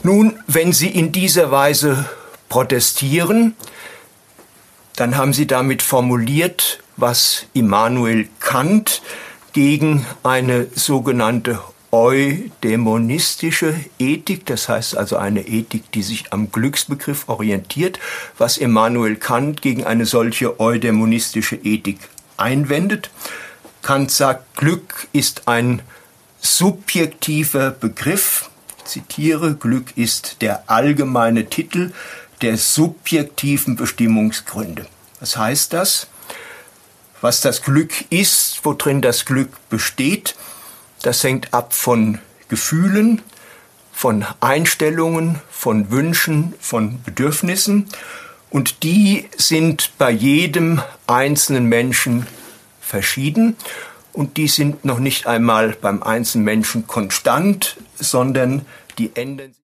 Nun, wenn Sie in dieser Weise protestieren, dann haben Sie damit formuliert, was Immanuel Kant gegen eine sogenannte eudämonistische Ethik, das heißt also eine Ethik, die sich am Glücksbegriff orientiert, was Immanuel Kant gegen eine solche eudämonistische Ethik einwendet. Kant sagt, Glück ist ein subjektiver Begriff. Ich zitiere, Glück ist der allgemeine Titel der subjektiven Bestimmungsgründe. Was heißt das? Was das Glück ist, worin das Glück besteht, das hängt ab von Gefühlen, von Einstellungen, von Wünschen, von Bedürfnissen. Und die sind bei jedem einzelnen Menschen verschieden. Und die sind noch nicht einmal beim einzelnen Menschen konstant, sondern die ändern sich.